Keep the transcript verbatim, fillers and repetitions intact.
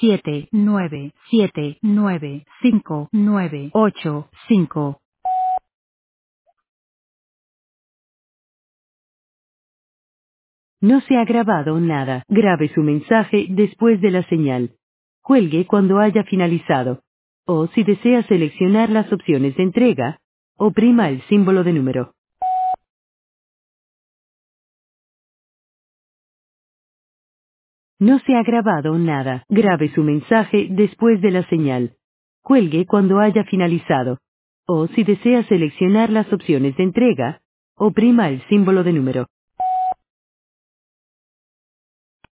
siete, nueve, siete, nueve, cinco, nueve, ocho, cinco. No se ha grabado nada. Grabe su mensaje después de la señal. Cuelgue cuando haya finalizado. O si desea seleccionar las opciones de entrega, oprima el símbolo de número. No se ha grabado nada. Grabe su mensaje después de la señal. Cuelgue cuando haya finalizado. O si desea seleccionar las opciones de entrega, oprima el símbolo de número.